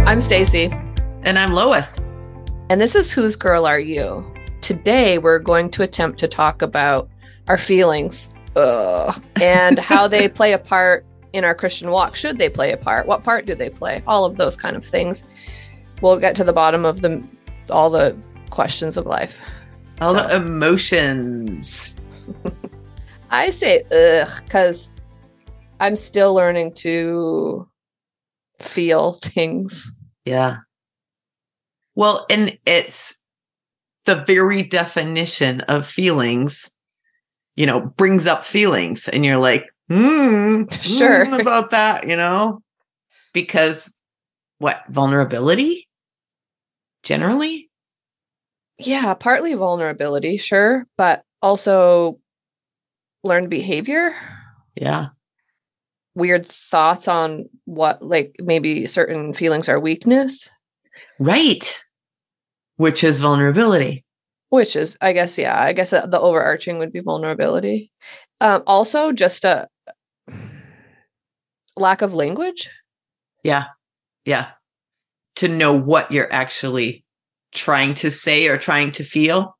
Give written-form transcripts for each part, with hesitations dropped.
I'm Stacy. And I'm Lois. And this is Whose Girl Are You? Today, we're going to attempt to talk about our feelings and how they play a part in our Christian walk. Should they play a part? What part do they play? All of those kind of things. We'll get to the bottom of all the questions of life. All the emotions. I say because I'm still learning to feel things. Yeah. Well, and it's the very definition of feelings, brings up feelings. And you're like, sure about that, because what? Vulnerability? Generally? Yeah, partly vulnerability, sure. But also learned behavior. Yeah. Weird thoughts on what, like maybe certain feelings are weakness. Right. Which is vulnerability. Which is, I guess the overarching would be vulnerability. Also, just a lack of language. Yeah. Yeah. To know what you're actually trying to say or trying to feel.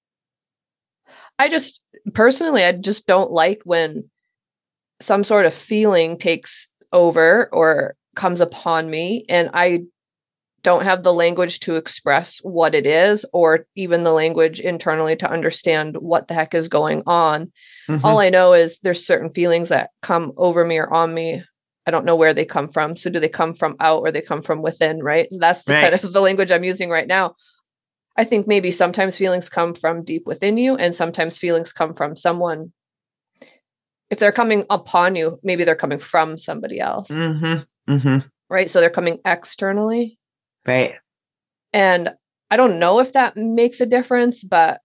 I just don't like when some sort of feeling takes over or comes upon me and I don't have the language to express what it is or even the language internally to understand what the heck is going on. Mm-hmm. All I know is there's certain feelings that come over me or on me. I don't know where they come from. So do they come from out or they come from within, right? That's the kind of the language I'm using right now. I think maybe sometimes feelings come from deep within you and sometimes feelings come from someone. If they're coming upon you, maybe they're coming from somebody else. Mm-hmm. Mm-hmm. Right? So they're coming externally. Right. And I don't know if that makes a difference, but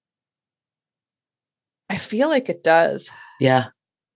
I feel like it does. Yeah.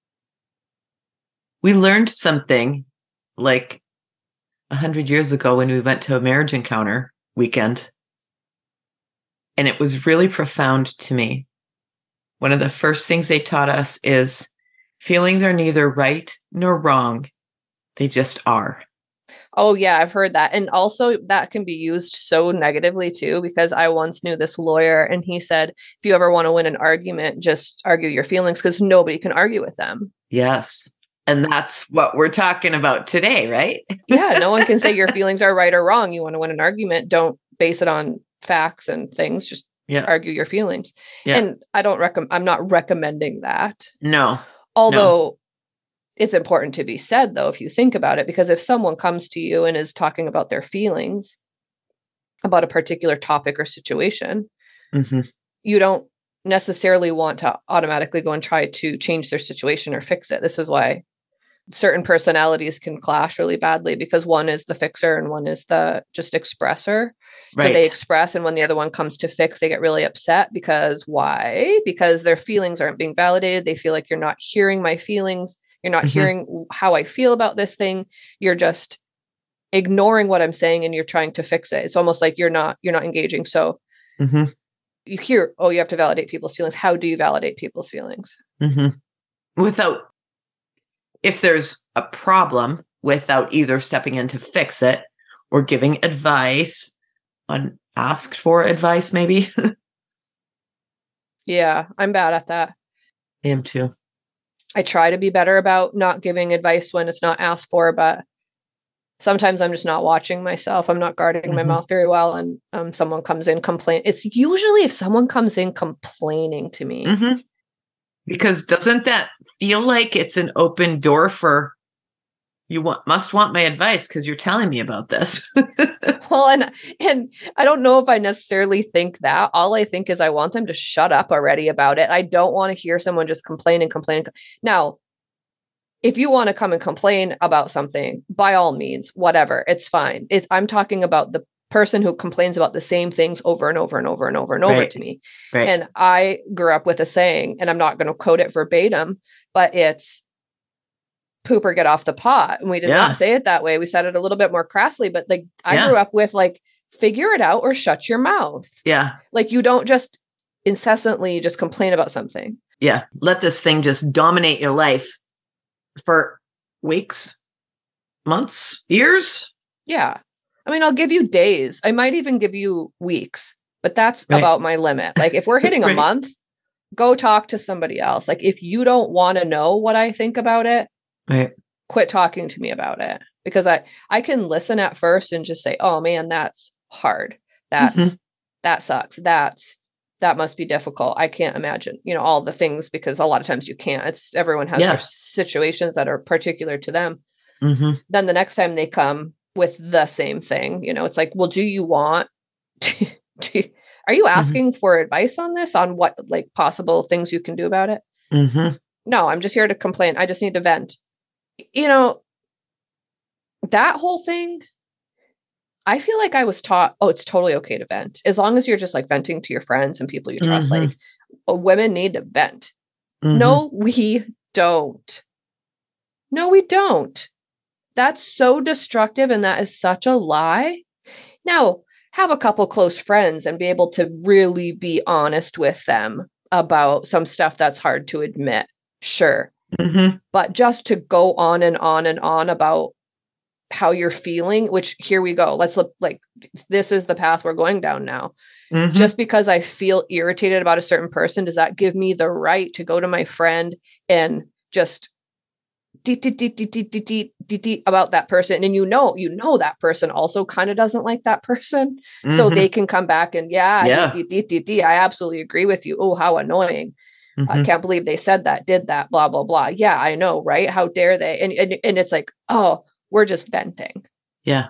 We learned something like 100 years ago when we went to a marriage encounter weekend. And it was really profound to me. One of the first things they taught us is feelings are neither right nor wrong. They just are. Oh, yeah, I've heard that. And also that can be used so negatively, too, because I once knew this lawyer and he said, if you ever want to win an argument, just argue your feelings because nobody can argue with them. Yes. And that's what we're talking about today, right? Yeah, no one can say your feelings are right or wrong. You want to win an argument, don't base it on facts and things, just argue your feelings. Yeah. And I'm not recommending that. No. Although it's important to be said, though, if you think about it, because if someone comes to you and is talking about their feelings about a particular topic or situation, mm-hmm. you don't necessarily want to automatically go and try to change their situation or fix it. This is why certain personalities can clash really badly because one is the fixer and one is the just expressor. Right. So they express, and when the other one comes to fix, they get really upset because why? Because their feelings aren't being validated. They feel like you're not hearing my feelings. You're not mm-hmm. hearing how I feel about this thing. You're just ignoring what I'm saying and you're trying to fix it. It's almost like you're not engaging. So mm-hmm. you hear, you have to validate people's feelings. How do you validate people's feelings? Mm-hmm. If there's a problem, without either stepping in to fix it or giving advice, unasked for advice, maybe. Yeah, I'm bad at that. I am too. I try to be better about not giving advice when it's not asked for, but sometimes I'm just not watching myself. I'm not guarding mm-hmm. my mouth very well. And someone comes in complain. It's usually if someone comes in complaining to me. Mm-hmm. Because doesn't that feel like it's an open door for must want my advice because you're telling me about this? Well, and I don't know if I necessarily think that. All I think is I want them to shut up already about it. I don't want to hear someone just complain. Now, if you want to come and complain about something, by all means, whatever, it's fine. I'm talking about the person who complains about the same things over and over and over and over and over to me. Right. And I grew up with a saying, and I'm not going to quote it verbatim, but it's poop or get off the pot. And we did not say it that way. We said it a little bit more crassly, but I grew up with figure it out or shut your mouth. Yeah. You don't just incessantly just complain about something. Yeah. Let this thing just dominate your life for weeks, months, years. Yeah. I mean, I'll give you days. I might even give you weeks, but that's about my limit. Like if we're hitting a month, go talk to somebody else. Like if you don't want to know what I think about it, quit talking to me about it, because I can listen at first and just say, oh man, that's hard. That sucks. That must be difficult. I can't imagine, all the things, because a lot of times you can't. Everyone has their situations that are particular to them. Then the next time they come with the same thing, it's like, well, do you want are you asking for advice on this, on what like possible things you can do about it? No, I'm just here to complain. I just need to vent. That whole thing, I feel like I was taught, oh, it's totally okay to vent. As long as you're just like venting to your friends and people you trust, like women need to vent. No, we don't. No, we don't. That's so destructive. And that is such a lie. Now, have a couple close friends and be able to really be honest with them about some stuff that's hard to admit. Sure. But just to go on and on and on about how you're feeling, which here we go. Let's look, like, this is the path we're going down now. Just because I feel irritated about a certain person, does that give me the right to go to my friend and just about that person? And you know that person also kind of doesn't like that person. So they can come back and I absolutely agree with you. Oh, how annoying. I can't believe they said that, did that, blah, blah, blah. Yeah, I know, right? How dare they? And it's like, oh, we're just venting. Yeah.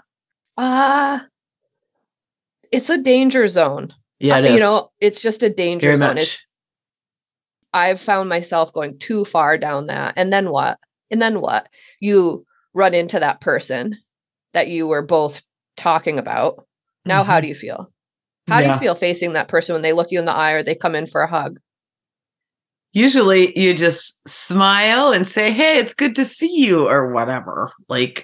It's a danger zone. Yeah, it is. It's just a danger zone. I've found myself going too far down that. And then what? You run into that person that you were both talking about. Now, how do you feel? How do you feel facing that person when they look you in the eye or they come in for a hug? Usually you just smile and say, hey, it's good to see you, or whatever. Like,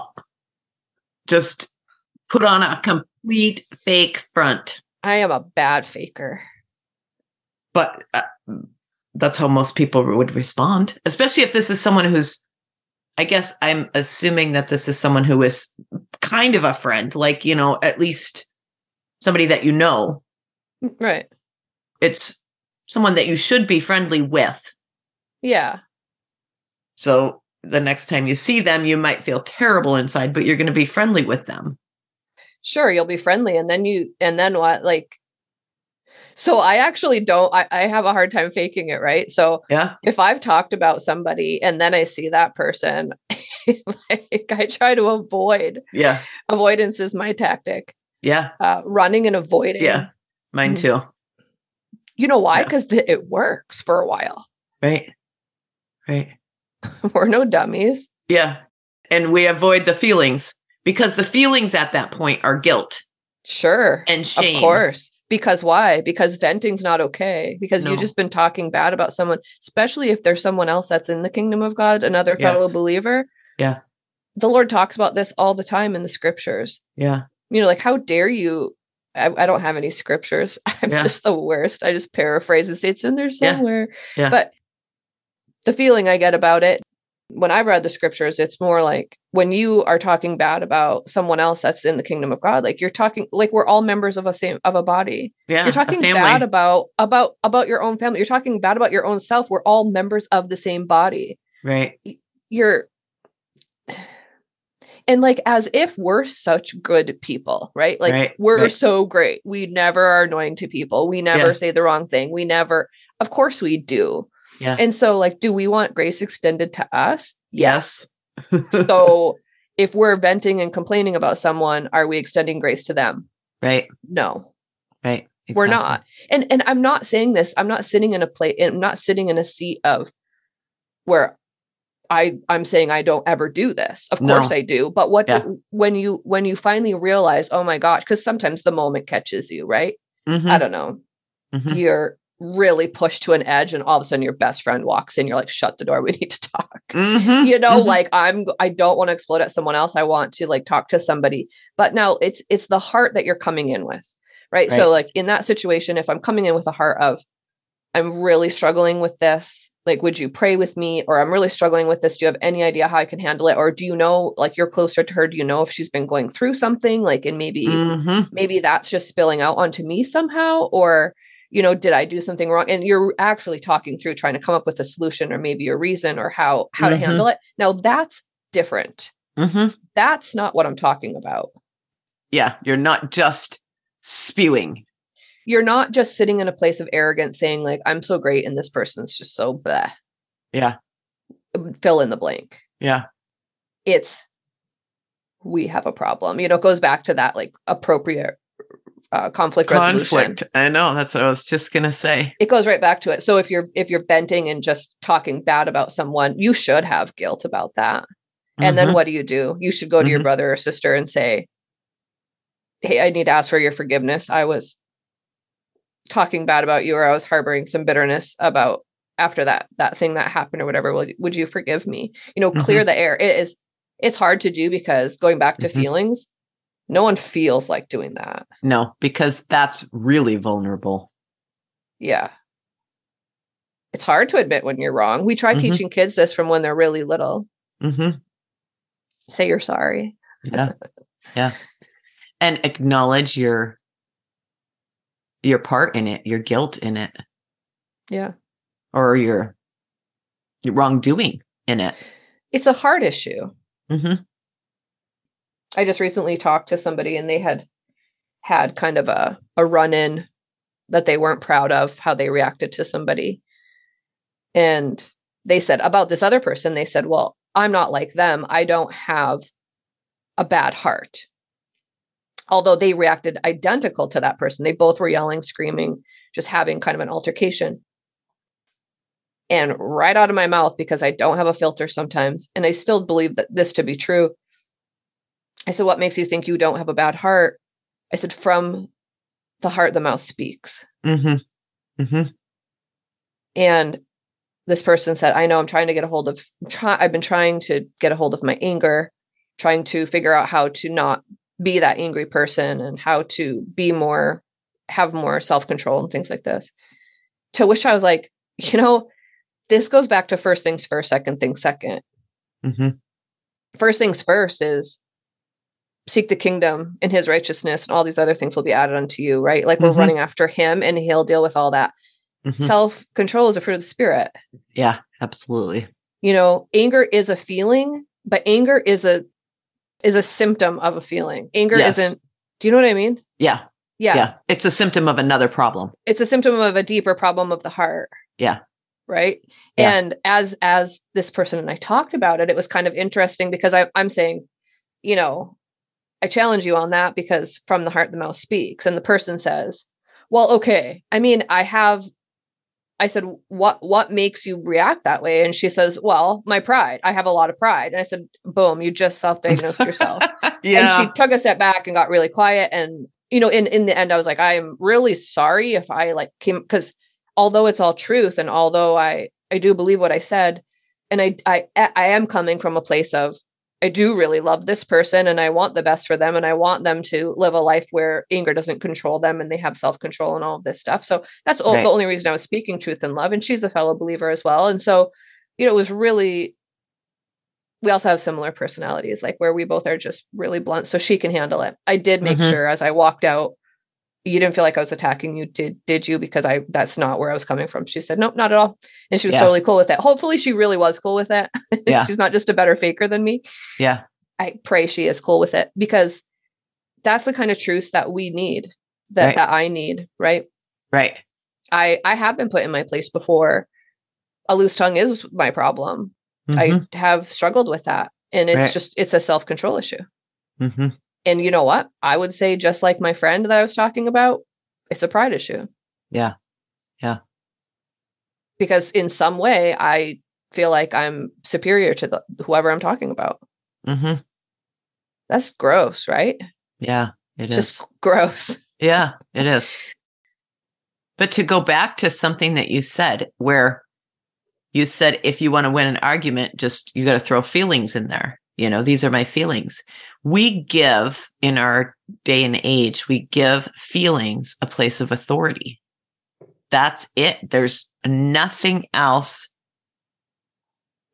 just put on a complete fake front. I am a bad faker. But that's how most people would respond, especially if this is someone who's, I guess I'm assuming that this is someone who is kind of a friend, like, at least somebody that you know. Right. It's someone that you should be friendly with. Yeah. So the next time you see them, you might feel terrible inside, but you're going to be friendly with them. Sure, you'll be friendly. And then what? Like, so I actually don't, I have a hard time faking it, right? So if I've talked about somebody and then I see that person, like I try to avoid. Yeah. Avoidance is my tactic. Yeah. Running and avoiding. Yeah. Mine too. You know why? Because it works for a while. Right. We're no dummies. Yeah. And we avoid the feelings, because the feelings at that point are guilt. Sure. And shame. Of course. Because why? Because venting's not okay. Because you've just been talking bad about someone, especially if there's someone else that's in the kingdom of God, another fellow believer. Yeah. The Lord talks about this all the time in the scriptures. Yeah. Like, how dare you? I don't have any scriptures. I'm just the worst. I just paraphrase and say it's in there somewhere. Yeah. But the feeling I get about it, when I've read the scriptures, it's more like when you are talking bad about someone else that's in the kingdom of God, like you're talking, like we're all members of a body. Yeah, you're talking bad about your own family. You're talking bad about your own self. We're all members of the same body. Right. And like, as if we're such good people, right? Like we're so great. We never are annoying to people. We never say the wrong thing. Of course we do. Yeah. And so like, do we want grace extended to us? Yes. So if we're venting and complaining about someone, are we extending grace to them? Right. No. Right. Exactly. We're not. And I'm not saying this. I'm not sitting in I'm not sitting in a seat of where I'm saying I don't ever do this. Of course I do. But when you finally realize, oh my gosh, because sometimes the moment catches you, right? I don't know. You're really pushed to an edge and all of a sudden your best friend walks in. You're like, shut the door. We need to talk. Like I don't want to explode at someone else. I want to like talk to somebody. But now it's the heart that you're coming in with. Right. So like in that situation, if I'm coming in with a heart of, I'm really struggling with this, Like, would you pray with me? Or I'm really struggling with this. Do you have any idea how I can handle it? Or do you know, like, you're closer to her? Do you know if she's been going through something? Like, and maybe that's just spilling out onto me somehow. Or, did I do something wrong? And you're actually talking through trying to come up with a solution or maybe a reason or how to handle it. Now that's different. That's not what I'm talking about. Yeah. You're not just spewing. You're not just sitting in a place of arrogance saying like, I'm so great and this person's just so bleh. Yeah. Fill in the blank. Yeah. It's, we have a problem. It goes back to that like appropriate conflict resolution. I know. That's what I was just going to say. It goes right back to it. So if you're venting and just talking bad about someone, you should have guilt about that. And then what do? You should go to your brother or sister and say, hey, I need to ask for your forgiveness. I was talking bad about you, or I was harboring some bitterness about after that thing that happened or whatever. Would you forgive me? Clear the air. It's hard to do because going back to feelings, no one feels like doing that. No, because that's really vulnerable. Yeah. It's hard to admit when you're wrong. We try teaching kids this from when they're really little. Say you're sorry. Yeah. Yeah. And acknowledge your part in it, your guilt in it. Yeah. Or your wrongdoing in it. It's a hard issue. I just recently talked to somebody and they had kind of a run-in that they weren't proud of how they reacted to somebody. And they said about this other person, they said, well, I'm not like them. I don't have a bad heart. Although they reacted identical to that person. They both were yelling, screaming, just having kind of an altercation. And right out of my mouth, because I don't have a filter sometimes, and I still believe that this to be true, I said, what makes you think you don't have a bad heart? I said, from the heart, the mouth speaks. And this person said, I know I'm trying to get a hold of, I've been trying to get a hold of my anger, trying to figure out how to not be that angry person and how to have more self-control and things like this. To which I was like, this goes back to first things first, second things second. First things first is seek the kingdom and his righteousness, and all these other things will be added unto you, right? Like we're running after him and he'll deal with all that. Self-control is a fruit of the spirit. Yeah, absolutely. Anger is a feeling, but anger is a symptom of a feeling. Anger isn't, do you know what I mean? Yeah. It's a symptom of another problem. It's a symptom of a deeper problem of the heart. Yeah. Right. Yeah. And as this person and I talked about it, it was kind of interesting because I'm saying, I challenge you on that because from the heart, the mouth speaks. And the person says, well, okay. I mean, I said, what makes you react that way? And she says, well, my pride. I have a lot of pride. And I said, boom, you just self-diagnosed yourself. And she took a step back and got really quiet. And, in the end, I was like, I am really sorry if I because although it's all truth and although I do believe what I said, and I am coming from a place of, I do really love this person and I want the best for them. And I want them to live a life where anger doesn't control them and they have self-control and all of this stuff. So that's the only reason I was speaking truth and love. And she's a fellow believer as well. And so, it was really, we also have similar personalities, like where we both are just really blunt. So she can handle it. I did make sure as I walked out, you didn't feel like I was attacking you. Did you? Because that's not where I was coming from. She said, nope, not at all. And she was totally cool with it. Hopefully she really was cool with it. Yeah. She's not just a better faker than me. Yeah. I pray she is cool with it because that's the kind of truth that we need, that I need. Right. Right. I have been put in my place before. A loose tongue is my problem. I have struggled with that. And it's it's a self-control issue. And you know what? I would say, just like my friend that I was talking about, it's a pride issue. Yeah. Yeah. Because in some way, I feel like I'm superior to whoever I'm talking about. That's gross, right? Yeah, it is. Just gross. Yeah, it is. But to go back to something that you said, where you said, if you want to win an argument, you got to throw feelings in there. These are my feelings. We give, in our day and age, we give feelings a place of authority. That's it. There's nothing else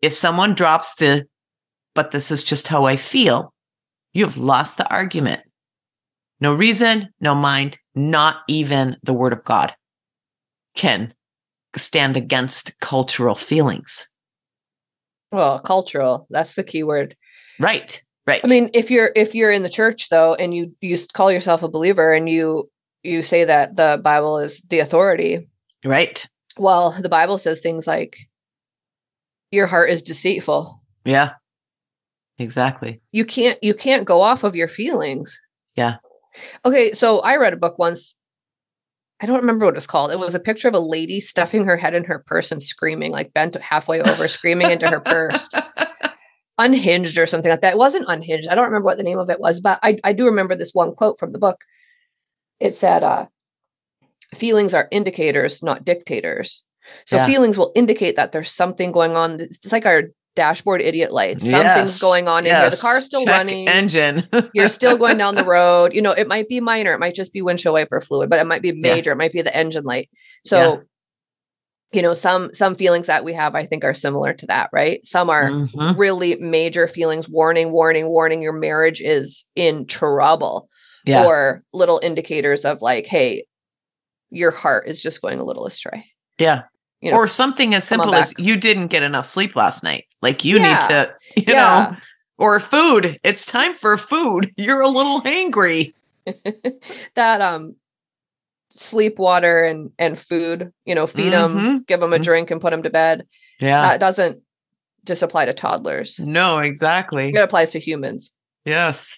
if someone drops but this is just how I feel, you've lost the argument. No reason, no mind, not even the word of God can stand against cultural feelings. Well, cultural, that's the key word. Right. Right. I mean, if you're in the church though, and you call yourself a believer and you say that the Bible is the authority. Right. Well, the Bible says things like your heart is deceitful. Yeah. Exactly. You can't go off of your feelings. Yeah. Okay, so I read a book once. I don't remember what it's called. It was a picture of a lady stuffing her head in her purse and screaming, like bent halfway over, screaming into her purse. Unhinged or something like that. It wasn't Unhinged. I don't remember what the name of it was, but I do remember this one quote from the book. It said, feelings are indicators, not dictators. So feelings will indicate that there's something going on. It's like our dashboard idiot lights. Something's going on in here. The car's still running. Engine. You're still going down the road. It might be minor. It might just be windshield wiper fluid, but it might be major. It might be the engine light. So some feelings that we have, I think, are similar to that, right? Some are really major feelings, warning, your marriage is in trouble. Yeah. Or little indicators of like, hey, your heart is just going a little astray. Yeah. Or something as simple as you didn't get enough sleep last night. Like you need to, you know, or food. It's time for food. You're a little hangry. That, sleep, water, and food, feed them, give them a drink and put them to bed. Yeah. That doesn't just apply to toddlers. No, exactly. It applies to humans. Yes.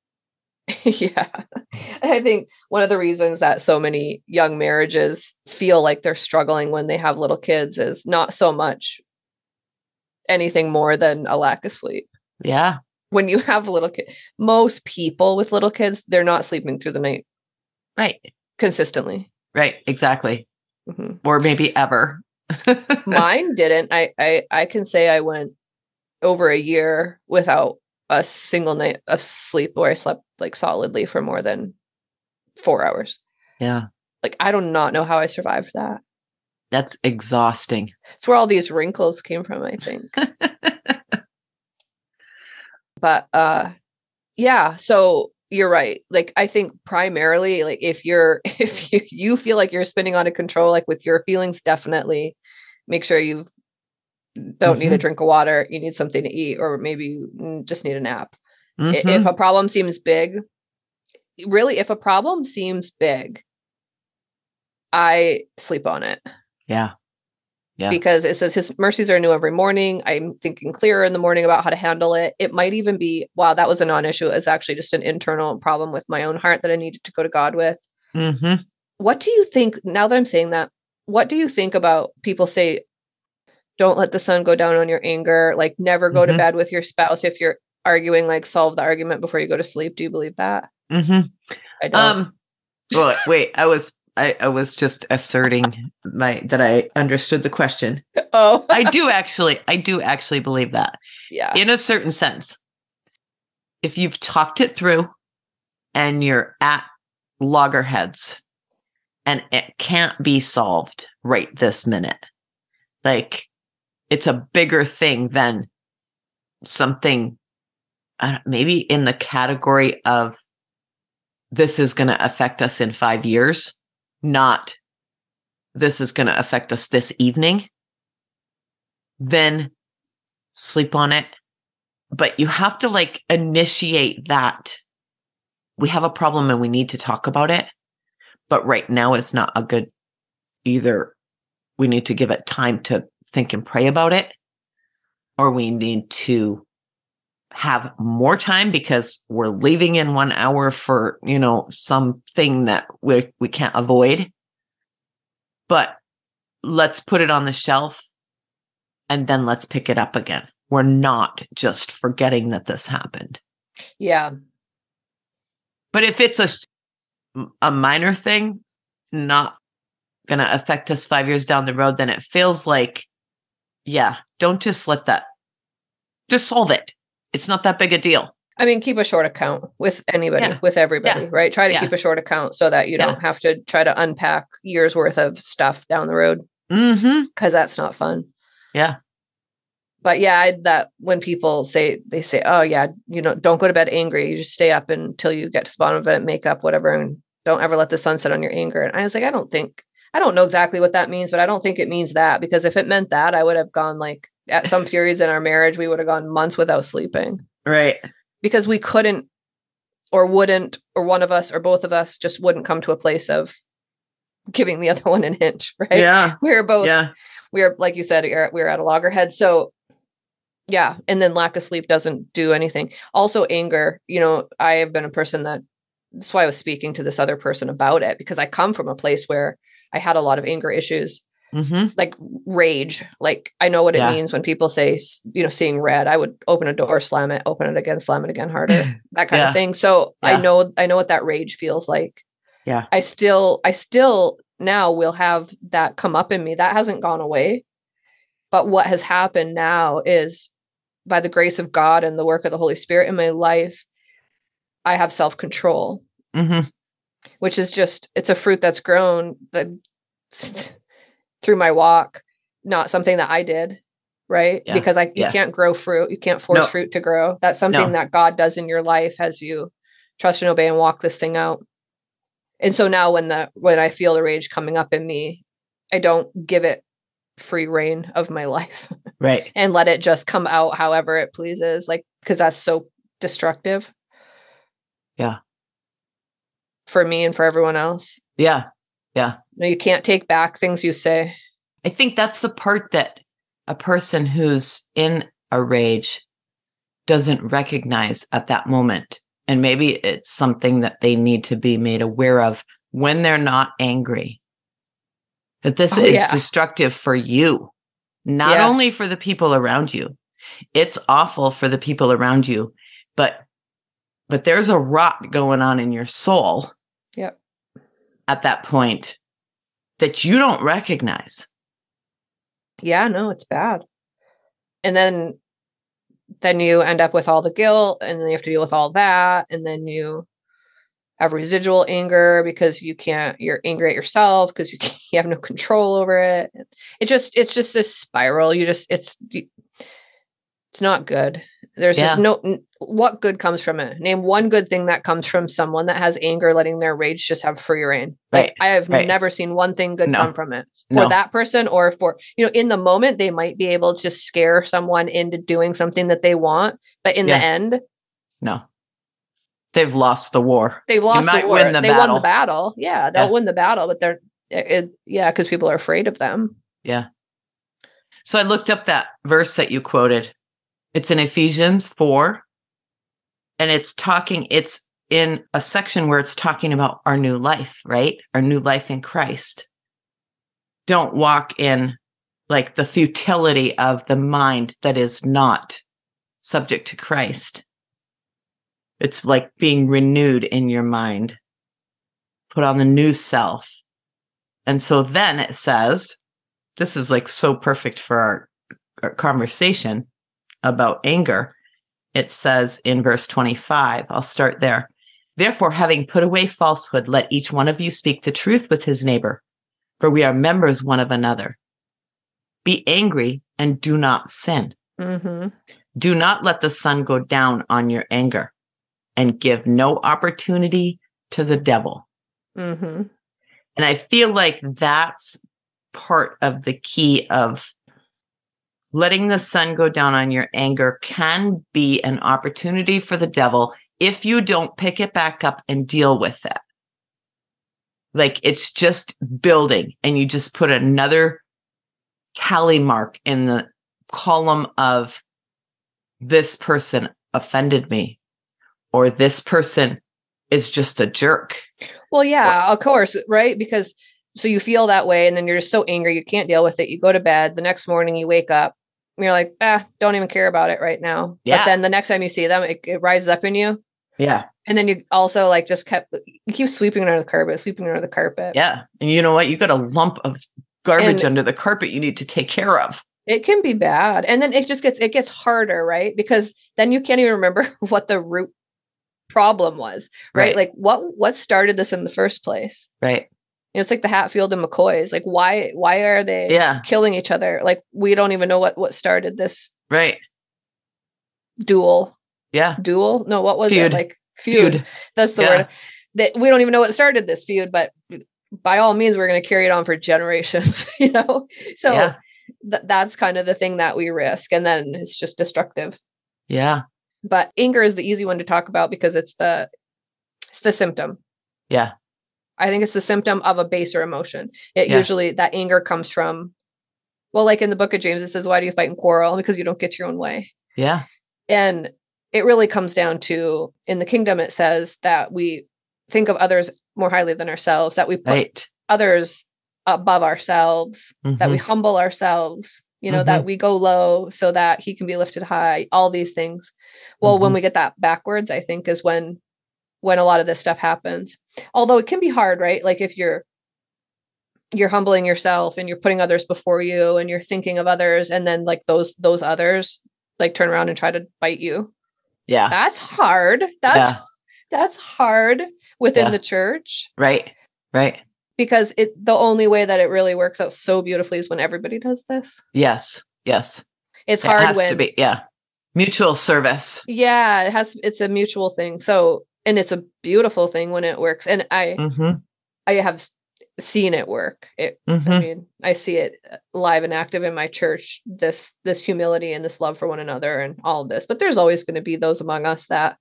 Yeah. I think one of the reasons that so many young marriages feel like they're struggling when they have little kids is not so much anything more than a lack of sleep. Yeah. When you have little kids, most people with little kids, they're not sleeping through the night. Right. Consistently. Right. Exactly. Or maybe ever. Mine didn't. I can say I went over a year without a single night of sleep where I slept like solidly for more than 4 hours. Yeah. Like, I do not know how I survived that. That's exhausting. It's where all these wrinkles came from, I think. But, yeah, so you're right. Like, I think primarily, like if you feel like you're spinning out of control, like with your feelings, definitely make sure you don't need a drink of water. You need something to eat, or maybe you just need a nap. If a problem seems big, I sleep on it. Yeah. Yeah. Because it says his mercies are new every morning. I'm thinking clearer in the morning about how to handle it. It might even be, wow, that was a non-issue. It's actually just an internal problem with my own heart that I needed to go to God with. What do you think, now that I'm saying that, what do you think about people say, don't let the sun go down on your anger, like never go to bed with your spouse if you're arguing, like solve the argument before you go to sleep? Do you believe that? I don't. Well, wait, I was just asserting that I understood the question. Oh, I do actually believe that. Yeah. In a certain sense. If you've talked it through and you're at loggerheads and it can't be solved right this minute, like it's a bigger thing than something maybe in the category of this is going to affect us in 5 years. Not this is going to affect us this evening, then sleep on it. But you have to like initiate that. We have a problem and we need to talk about it. But right now it's not a good either. We need to give it time to think and pray about it, or we need to have more time because we're leaving in 1 hour for, something that we can't avoid. But let's put it on the shelf and then let's pick it up again. We're not just forgetting that this happened. Yeah. But if it's a minor thing, not going to affect us 5 years down the road, then it feels like, yeah, don't just let that, just solve it. It's not that big a deal. I mean, keep a short account with anybody, with everybody, right? Try to keep a short account so that you don't have to try to unpack years worth of stuff down the road. Because that's not fun. Yeah. But yeah, that when people say, oh yeah, don't go to bed angry. You just stay up until you get to the bottom of it, make up whatever, and don't ever let the sun set on your anger. And I was like, I don't know exactly what that means, but I don't think it means that, because if it meant that, I would have gone like at some periods in our marriage, we would have gone months without sleeping. Right. Because we couldn't or wouldn't, or one of us or both of us just wouldn't come to a place of giving the other one an inch. Right. Yeah. We were both, yeah. we were, like you said, we were at a loggerhead. So yeah. And then lack of sleep doesn't do anything. Also anger, I have been a person that's why I was speaking to this other person about it, because I come from a place where I had a lot of anger issues, like rage. Like I know what it means when people say, seeing red. I would open a door, slam it, open it again, slam it again harder, that kind of thing. So I know what that rage feels like. Yeah. I still now will have that come up in me. That hasn't gone away. But what has happened now is, by the grace of God and the work of the Holy Spirit in my life, I have self-control, which is it's a fruit that's grown through my walk, not something that I did, right? Yeah. Because you can't grow fruit. You can't force fruit to grow. That's something that God does in your life as you trust and obey and walk this thing out. And so now when I feel the rage coming up in me, I don't give it free reign of my life. Right. And let it just come out however it pleases, like, because that's so destructive. Yeah. For me and for everyone else. Yeah. Yeah. No, you can't take back things you say. I think that's the part that a person who's in a rage doesn't recognize at that moment. And maybe it's something that they need to be made aware of when they're not angry. That this is destructive for you, not only for the people around you. It's awful for the people around you, but there's a rot going on in your soul. Yep. At that point that you don't recognize. Yeah, no, it's bad. And then you end up with all the guilt, and then you have to deal with all that. And then you have residual anger because you're angry at yourself because you have no control over it. It's just this spiral. It's not good. There's just what good comes from it? Name one good thing that comes from someone that has anger, letting their rage just have free reign. Like I have never seen one thing good come from it for that person, or for, in the moment, they might be able to scare someone into doing something that they want. But in the end, no, they've lost the war. They've lost the war. They won the battle. Yeah. They'll win the battle, but because people are afraid of them. Yeah. So I looked up that verse that you quoted. It's in Ephesians 4, and it's in a section where it's talking about our new life, right? Our new life in Christ. Don't walk in like the futility of the mind that is not subject to Christ. It's like being renewed in your mind. Put on the new self. And so then it says, this is like so perfect for our conversation about anger. It says in verse 25, I'll start there. Therefore, having put away falsehood, let each one of you speak the truth with his neighbor, for we are members one of another. Be angry and do not sin. Do not let the sun go down on your anger, and give no opportunity to the devil. And I feel like that's part of the key of letting the sun go down on your anger can be an opportunity for the devil if you don't pick it back up and deal with it. Like it's just building, and you just put another tally mark in the column of this person offended me, or this person is just a jerk. Well, yeah, of course, right? Because so you feel that way, and then you're just so angry, you can't deal with it. You go to bed. The next morning you wake up, and you're like, don't even care about it right now. Yeah. But then the next time you see them, it rises up in you. Yeah. And then you also like you keep sweeping it under the carpet. Yeah. And you know what? You got a lump of garbage under the carpet you need to take care of. It can be bad. And then it gets harder, right? Because then you can't even remember what the root problem was, right? Like what started this in the first place? Right. It's like the Hatfield and McCoys. Like why are they killing each other? Like we don't even know what started this Right. Duel. Yeah. Duel? No, what was Feud. it? Like feud. That's the word. That we don't even know what started this feud, but by all means, we're going to carry it on for generations, you know? So that's kind of the thing that we risk. And then it's just destructive. Yeah. But anger is the easy one to talk about because it's the symptom. Yeah. I think it's the symptom of a baser emotion. It usually, that anger comes from, well, like in the book of James, it says, why do you fight and quarrel? Because you don't get your own way. Yeah. And it really comes down to, in the kingdom, it says that we think of others more highly than ourselves, that we put others above ourselves, that we humble ourselves, you know, that we go low so that he can be lifted high, all these things. Well, when we get that backwards, I think is when a lot of this stuff happens. Although it can be hard, right? Like if you're humbling yourself and you're putting others before you and you're thinking of others, and then like those others like turn around and try to bite you. Yeah. That's hard. That's hard within the church. Right. Right. Because the only way that it really works out so beautifully is when everybody does this. Yes. Yes. It's hard. It has to be. Yeah. Mutual service. Yeah. It's a mutual thing. So, and it's a beautiful thing when it works. And I have seen it work. I mean, I see it live and active in my church, this humility and this love for one another and all of this. But there's always going to be those among us that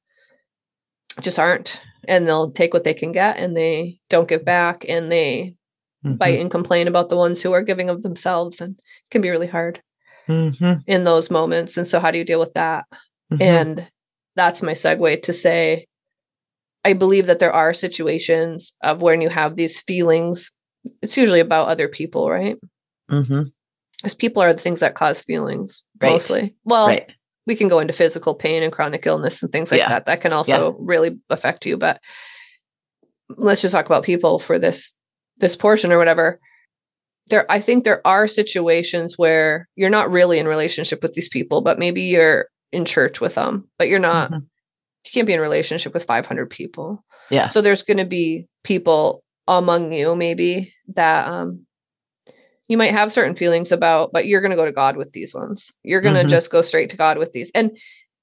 just aren't, and they'll take what they can get and they don't give back, and they bite and complain about the ones who are giving of themselves, and it can be really hard in those moments. And so how do you deal with that? And that's my segue to say, I believe that there are situations of when you have these feelings, it's usually about other people, right? Because people are the things that cause feelings mostly. Well, we can go into physical pain and chronic illness and things like that. That can also really affect you. But let's just talk about people for this portion or whatever. I think there are situations where you're not really in relationship with these people, but maybe you're in church with them, but you're not. You can't be in a relationship with 500 people. Yeah. So there's going to be people among you maybe that you might have certain feelings about, but you're going to go to God with these ones. You're going to just go straight to God with these. And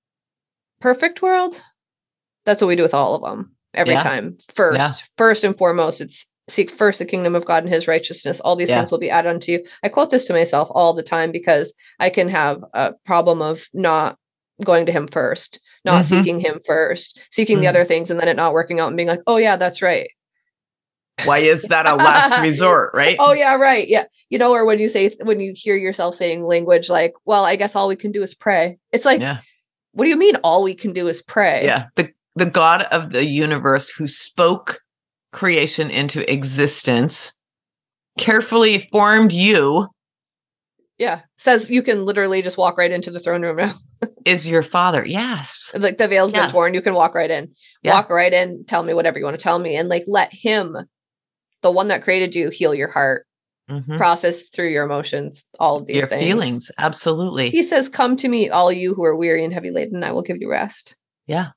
perfect world, that's what we do with all of them every time. First and foremost, it's seek first the kingdom of God and his righteousness. All these things will be added unto you. I quote this to myself all the time because I can have a problem of not going to him first, not seeking him first, seeking the other things, and then it not working out and being like, oh yeah, that's right. Why is that a last resort, right? Oh yeah, right. Yeah. You know, or when you hear yourself saying language like, well, I guess all we can do is pray. It's like, what do you mean all we can do is pray? Yeah. The God of the universe who spoke creation into existence, carefully formed you. Yeah. Says you can literally just walk right into the throne room now. Is your father. Yes. Like the veil's been torn. You can walk right in. Walk right in. Tell me whatever you want to tell me. And like, let him, the one that created you, heal your heart, process through your emotions, all of these things. Your feelings. Absolutely. He says, come to me, all you who are weary and heavy laden, and I will give you rest. Yeah.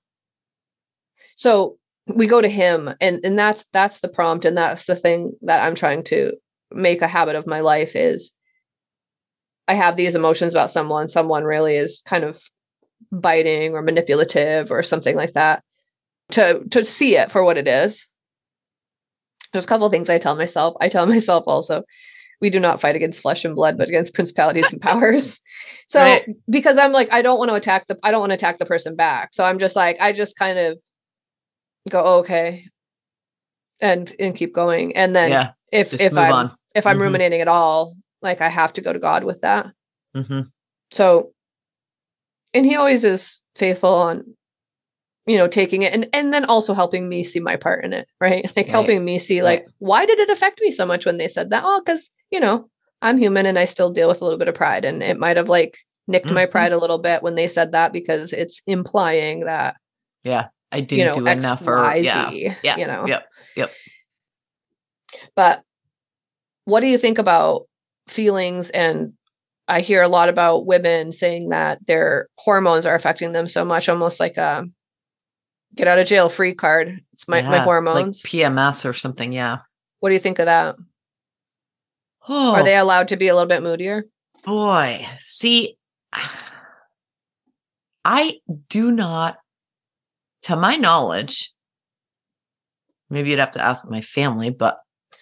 So we go to him, and that's the prompt. And that's the thing that I'm trying to make a habit of my life is I have these emotions about someone really is kind of biting or manipulative or something like that, to see it for what it is. There's a couple of things I tell myself. I tell myself also, we do not fight against flesh and blood, but against principalities and powers. So because I'm like, I don't want to attack the person back. So I'm just like, I just kind of go, oh, okay. And keep going. And then if I'm ruminating at all, like I have to go to God with that. So, and he always is faithful on, taking it and then also helping me see my part in it, right? Like helping me see like, why did it affect me so much when they said that? Oh, because, I'm human and I still deal with a little bit of pride, and it might have like nicked my pride a little bit when they said that, because it's implying that, I didn't do X, enough Y, Z, Yep. But what do you think about feelings? And I hear a lot about women saying that their hormones are affecting them so much, almost like a get out of jail free card. It's my hormones, like PMS or something. Yeah. What do you think of that? Oh, are they allowed to be a little bit moodier? Boy, see, I do not, to my knowledge, maybe you'd have to ask my family, but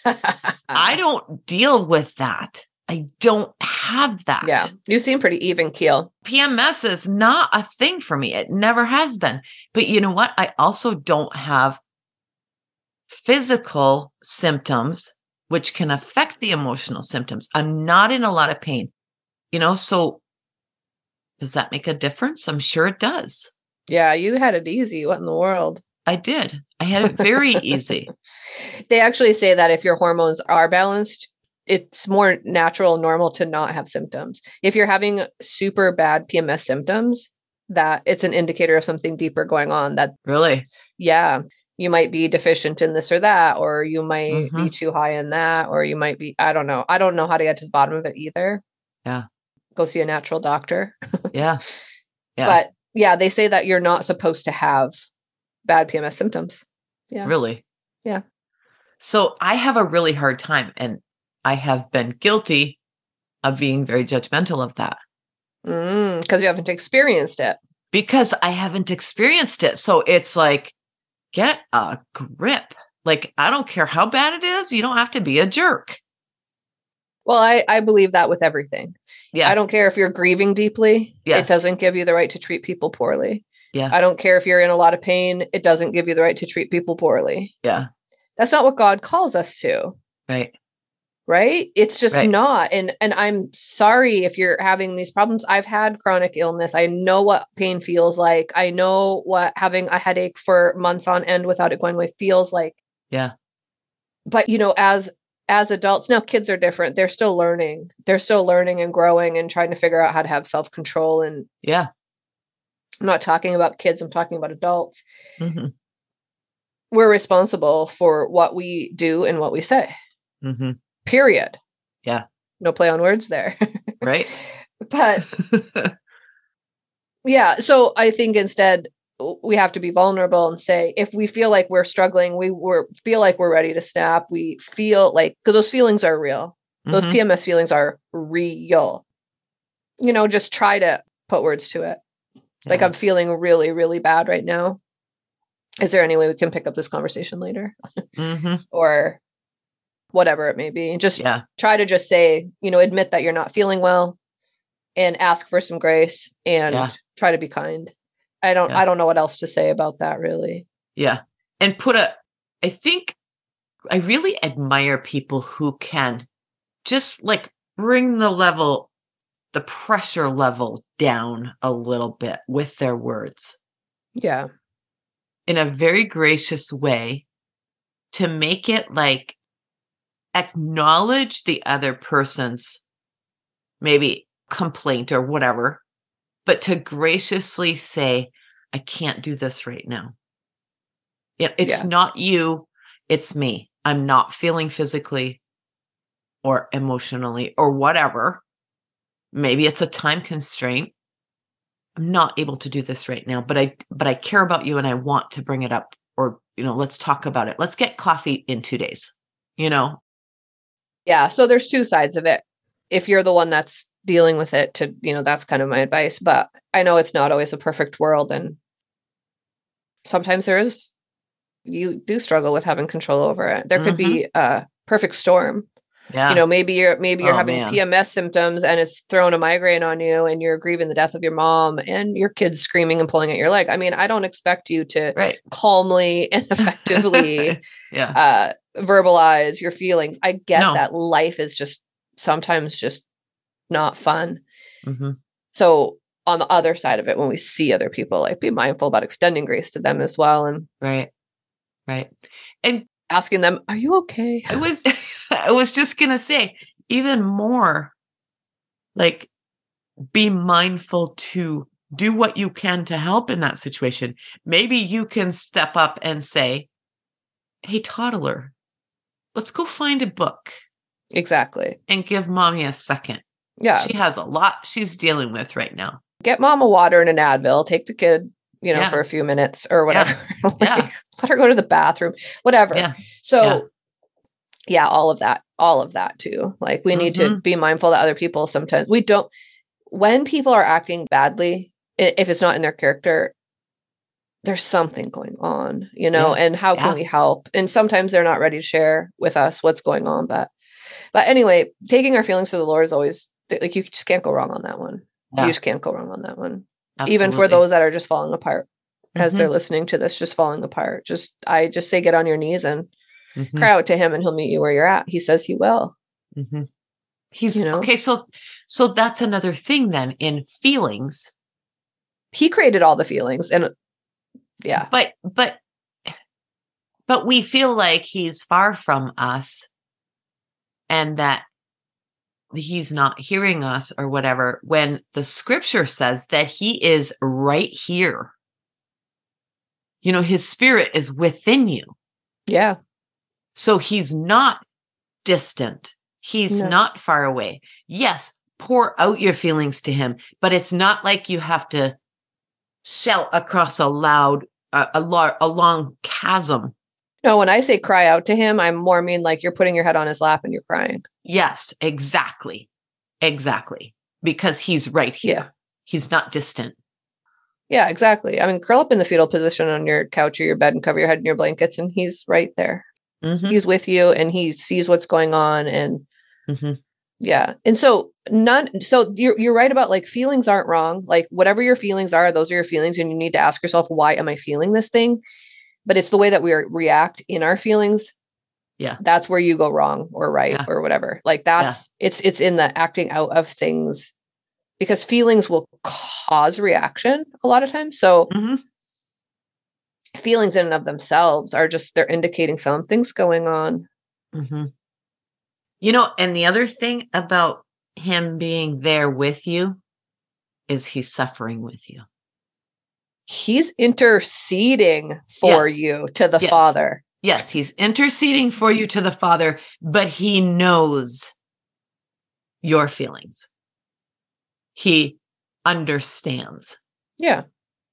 I don't deal with that. I don't have that. Yeah. You seem pretty even keel. PMS is not a thing for me. It never has been. But you know what? I also don't have physical symptoms, which can affect the emotional symptoms. I'm not in a lot of pain, so does that make a difference? I'm sure it does. Yeah. You had it easy. What in the world? I did. I had it very easy. They actually say that if your hormones are balanced, it's more natural and normal to not have symptoms. If you're having super bad PMS symptoms, that it's an indicator of something deeper going on. That Really? Yeah, you might be deficient in this or that, or you might be too high in that, or you might be, I don't know. I don't know how to get to the bottom of it either. Yeah. Go see a natural doctor. Yeah. Yeah. But yeah, they say that you're not supposed to have bad PMS symptoms. Yeah. Really? Yeah. So I have a really hard time, and I have been guilty of being very judgmental of that. Because you haven't experienced it. Because I haven't experienced it. So it's like, get a grip. Like, I don't care how bad it is. You don't have to be a jerk. Well, I believe that with everything. Yeah. I don't care if you're grieving deeply. Yes. It doesn't give you the right to treat people poorly. Yeah. I don't care if you're in a lot of pain. It doesn't give you the right to treat people poorly. Yeah. That's not what God calls us to. Right. Right? It's just Right. not. And I'm sorry if you're having these problems. I've had chronic illness. I know what pain feels like. I know what having a headache for months on end without it going away feels like. Yeah. But as adults, now kids are different. They're still learning. They're still learning and growing and trying to figure out how to have self-control. And Yeah. I'm not talking about kids. I'm talking about adults. Mm-hmm. We're responsible for what we do and what we say. Mm-hmm. Period. Yeah. No play on words there. Right. But yeah, so I think instead we have to be vulnerable and say, if we feel like we're struggling, feel like we're ready to snap. We feel like, because those feelings are real. Those PMS feelings are real. Just try to put words to it. Yeah. Like, I'm feeling really, really bad right now. Is there any way we can pick up this conversation later? Or whatever it may be. And just try to just say, admit that you're not feeling well and ask for some grace and try to be kind. I don't know what else to say about that, really. Yeah. And I think I really admire people who can just like bring the pressure level down a little bit with their words. Yeah. In a very gracious way, to make it like acknowledge the other person's maybe complaint or whatever, but to graciously say, I can't do this right now. It's not you, it's me. I'm not feeling physically or emotionally or whatever. Maybe it's a time constraint. I'm not able to do this right now, but I care about you and I want to bring it up, or, let's talk about it. Let's get coffee in 2 days, Yeah. So there's two sides of it. If you're the one that's dealing with it, that's kind of my advice, but I know it's not always a perfect world. And sometimes you do struggle with having control over it. There could be a perfect storm. Yeah. Maybe you're having PMS symptoms and it's throwing a migraine on you and you're grieving the death of your mom and your kid's screaming and pulling at your leg. I mean, I don't expect you to calmly and effectively verbalize your feelings. I get that life is just sometimes just not fun. So on the other side of it, when we see other people, like, be mindful about extending grace to them as well. And right. And asking them, are you okay? I was just going to say, even more, like, be mindful to do what you can to help in that situation. Maybe you can step up and say, hey, toddler, let's go find a book. Exactly. And give mommy a second. Yeah. She has a lot she's dealing with right now. Get mom a water and an Advil. Take the kid, for a few minutes or whatever. Let her go to the bathroom, whatever. Yeah. So all of that too. Like, we need to be mindful that other people, sometimes when people are acting badly, if it's not in their character, there's something going on, and how can we help? And sometimes they're not ready to share with us what's going on. But anyway, taking our feelings to the Lord is always like, you just can't go wrong on that one. You just can't go wrong on that one. Absolutely. Even for those that are just falling apart as they're listening to this, just falling apart. I just say, get on your knees and cry out to him, and he'll meet you where you're at. He says he will. He's okay. So that's another thing then in feelings. He created all the feelings, and but we feel like he's far from us and that he's not hearing us or whatever, when the scripture says that he is right here. His spirit is within you. Yeah. So he's not distant. He's not far away. Yes, pour out your feelings to him, but it's not like you have to shout across a long chasm. No, when I say cry out to him, I more mean like you're putting your head on his lap and you're crying. Yes, exactly. Because he's right here. Yeah. He's not distant. Yeah, exactly. I mean, curl up in the fetal position on your couch or your bed and cover your head in your blankets, and he's right there. He's with you, and he sees what's going on. And yeah. And so you're right about like feelings aren't wrong. Like whatever your feelings are, those are your feelings. And you need to ask yourself, why am I feeling this thing? But it's the way that we react in our feelings. Yeah. That's where you go wrong or right or whatever. Like it's in the acting out of things, because feelings will cause reaction a lot of times. So feelings in and of themselves are they're indicating something's going on. And the other thing about him being there with you is he's suffering with you. He's interceding for you to the Father. Yes, he's interceding for you to the Father, but he knows your feelings. He understands. Yeah.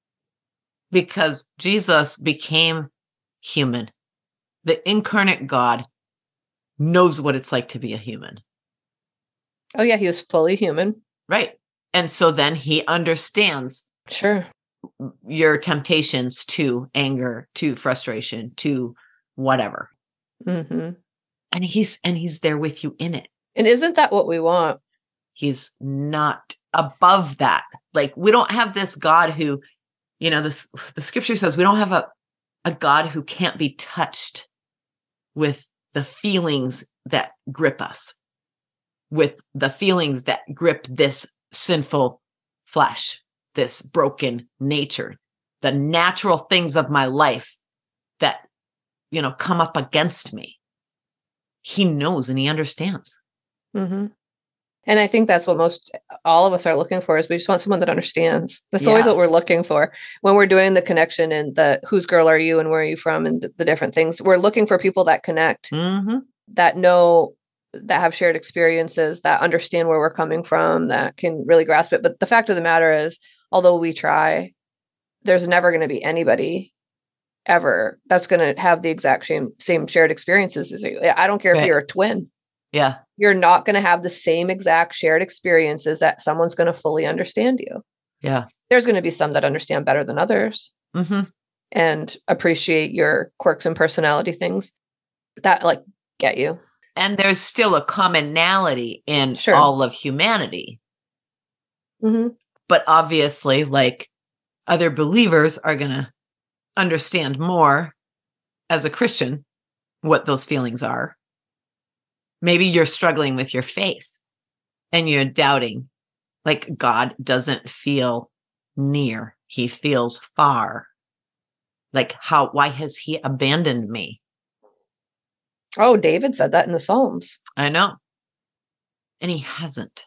Because Jesus became human. The incarnate God knows what it's like to be a human. Oh, yeah, he was fully human. Right. And so then he understands. Sure. Your temptations to anger, to frustration, to whatever. And he's there with you in it. And isn't that what we want? He's not above that. Like, we don't have this God who, the scripture says we don't have a God who can't be touched with the feelings that grip us, with the feelings that grip this sinful flesh, this broken nature, the natural things of my life that, come up against me. He knows and he understands. And I think that's what all of us are looking for, is we just want someone that understands. That's always what we're looking for when we're doing the connection and the whose girl are you and where are you from and the different things. We're looking for people that connect, that know, that have shared experiences, that understand where we're coming from, that can really grasp it. But the fact of the matter is, although we try, there's never going to be anybody ever that's going to have the exact same shared experiences as you. I don't care if you're a twin. Yeah. You're not going to have the same exact shared experiences that someone's going to fully understand you. Yeah. There's going to be some that understand better than others and appreciate your quirks and personality things that like get you. And there's still a commonality in all of humanity. But obviously, like, other believers are going to understand more as a Christian what those feelings are. Maybe you're struggling with your faith and you're doubting, like, God doesn't feel near. He feels far. Like, why has he abandoned me? Oh, David said that in the Psalms. I know. And he hasn't.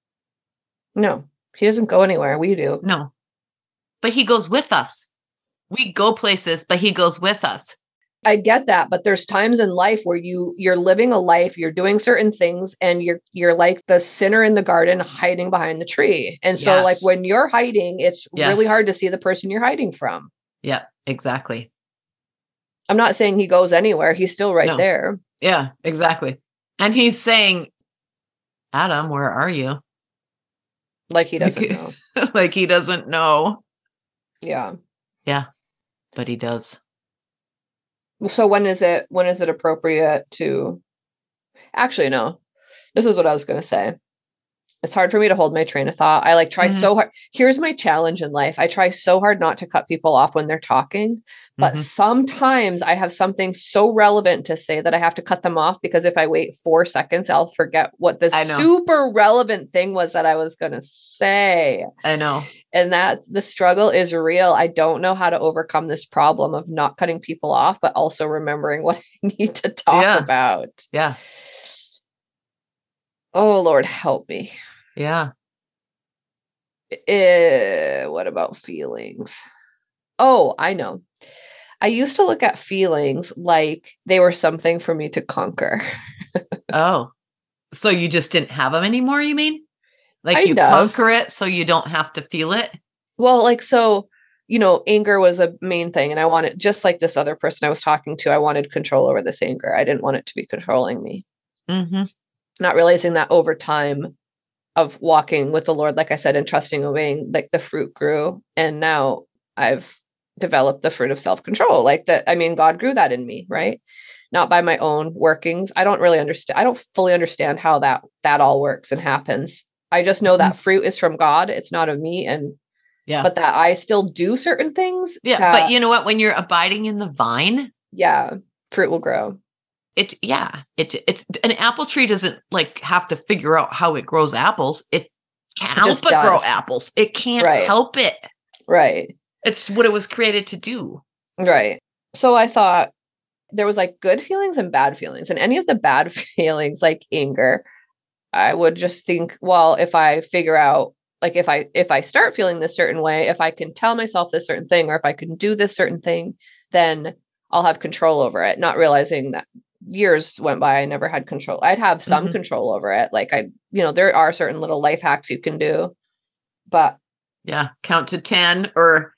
No, he doesn't go anywhere. We do. No. But he goes with us. We go places, but he goes with us. I get that, but there's times in life where you're living a life, you're doing certain things, and you're like the sinner in the garden hiding behind the tree. And so like when you're hiding, it's really hard to see the person you're hiding from. Yeah, exactly. I'm not saying he goes anywhere. He's still right there. Yeah, exactly. And he's saying, Adam, where are you? Like he doesn't know. Like he doesn't know. Yeah. Yeah, but he does. So when is it appropriate to actually no. This is what I was going to say. It's hard for me to hold my train of thought. I like try so hard. Here's my challenge in life. I try so hard not to cut people off when they're talking, but sometimes I have something so relevant to say that I have to cut them off because if I wait 4 seconds, I'll forget what the super relevant thing was that I was going to say. I know. And that's the struggle is real. I don't know how to overcome this problem of not cutting people off, but also remembering what I need to talk about. Yeah. Oh, Lord, help me. Yeah. What about feelings? Oh, I know. I used to look at feelings like they were something for me to conquer. Oh, so you just didn't have them anymore, you mean? Like you conquer it so you don't have to feel it? Well, like, so, you know, anger was a main thing. And I wanted, just like this other person I was talking to, I wanted control over this anger. I didn't want it to be controlling me. Not realizing that over time of walking with the Lord, like I said, and trusting, obeying, like the fruit grew. And now I've developed the fruit of self-control. Like that, I mean, God grew that in me, right? Not by my own workings. I don't really understand. I don't fully understand how that all works and happens. I just know that fruit is from God. It's not of me. And but that I still do certain things. Yeah. But you know what? When you're abiding in the vine, fruit will grow. It's an apple tree doesn't like have to figure out how it grows apples. It can't help but grow apples. It can't help it. Right. It's what it was created to do. Right. So I thought there was like good feelings and bad feelings, and any of the bad feelings, like anger, I would just think, well, if I figure out, like if I start feeling this certain way, if I can tell myself this certain thing, or if I can do this certain thing, then I'll have control over it. Not realizing that years went by, I never had control. I'd have some control over it. Like there are certain little life hacks you can do, but count to 10 or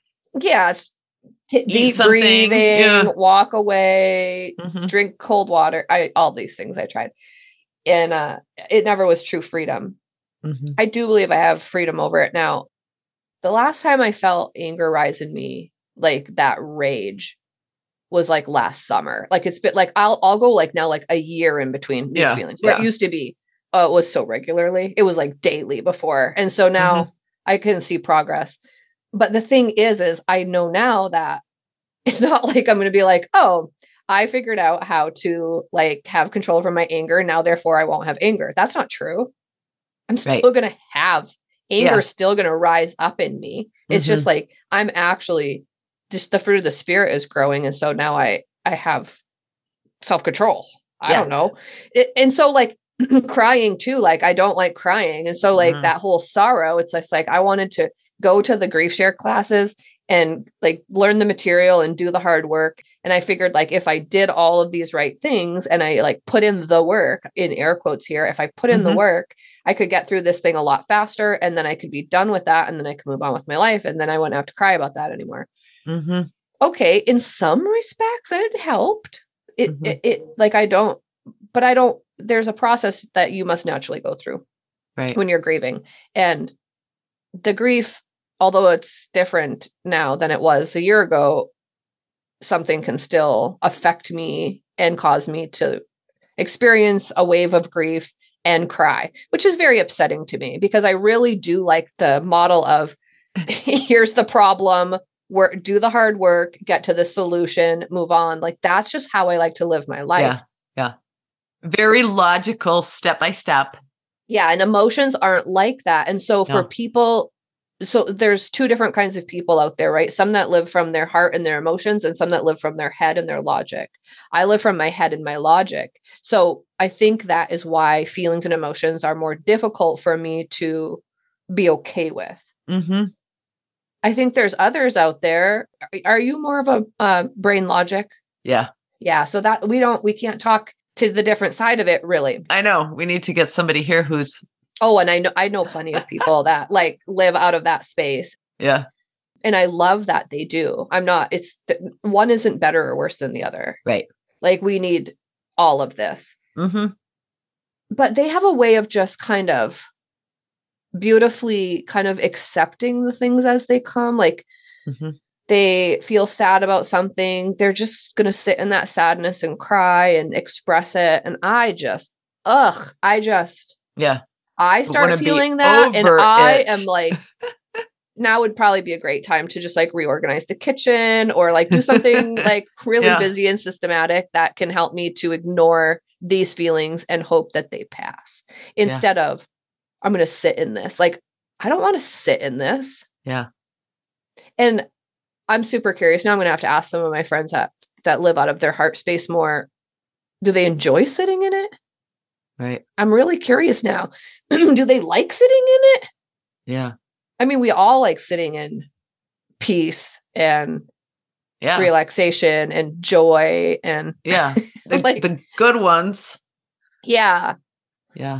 deep breathing, walk away, drink cold water. All these things I tried, and it never was true freedom. I do believe I have freedom over it now. The last time I felt anger rise in me, like that rage, was like last summer. Like it's been like I'll go like now like a year in between these feelings. Where it used to be, it was so regularly. It was like daily before, and so now I can see progress. But the thing is I know now that it's not like I'm going to be like, oh, I figured out how to like have control over my anger. Now, therefore, I won't have anger. That's not true. I'm still going to have anger, still going to rise up in me. It's just like, I'm actually just the fruit of the spirit is growing. And so now I have self-control. I don't know. And so like crying too, like I don't like crying. And so like that whole sorrow, it's just like, I wanted to go to the grief share classes and like learn the material and do the hard work. And I figured like if I did all of these right things and I like put in the work, in air quotes here, if I put in the work, I could get through this thing a lot faster, and then I could be done with that, and then I could move on with my life, and then I wouldn't have to cry about that anymore. Okay, in some respects it helped. It like I don't there's a process that you must naturally go through when you're grieving. And the grief, although it's different now than it was a year ago, something can still affect me and cause me to experience a wave of grief and cry, which is very upsetting to me because I really do like the model of here's the problem, do the hard work, get to the solution, move on. Like that's just how I like to live my life. Yeah. Very logical, step by step. Yeah. And emotions aren't like that. And so for people, so there's two different kinds of people out there, right? Some that live from their heart and their emotions, and some that live from their head and their logic. I live from my head and my logic. So I think that is why feelings and emotions are more difficult for me to be okay with. I think there's others out there. Are you more of a brain logic? Yeah. Yeah. So that we can't talk to the different side of it, really. I know. We need to get somebody here who's. Oh, and I know plenty of people that like live out of that space. Yeah. And I love that they do. One isn't better or worse than the other. Right. Like we need all of this. But they have a way of just kind of beautifully kind of accepting the things as they come. Like they feel sad about something. They're just going to sit in that sadness and cry and express it. And I start feeling that. And I am like, now would probably be a great time to just like reorganize the kitchen or like do something like really busy and systematic that can help me to ignore these feelings and hope that they pass instead of I'm going to sit in this. Like, I don't want to sit in this. Yeah. And I'm super curious. Now I'm going to have to ask some of my friends that live out of their heart space more. Do they enjoy sitting in it? Right. I'm really curious now. Do they like sitting in it? Yeah. I mean, we all like sitting in peace and relaxation and joy and the good ones. Yeah. Yeah.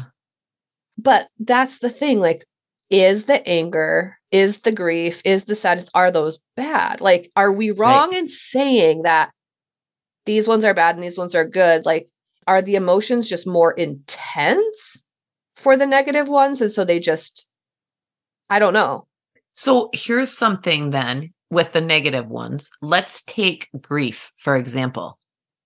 But that's the thing. Like, is the anger, is the grief, is the sadness, are those bad? Like, are we wrong in saying that these ones are bad and these ones are good? Like, are the emotions just more intense for the negative ones? And so they just, I don't know. So here's something then with the negative ones. Let's take grief, for example.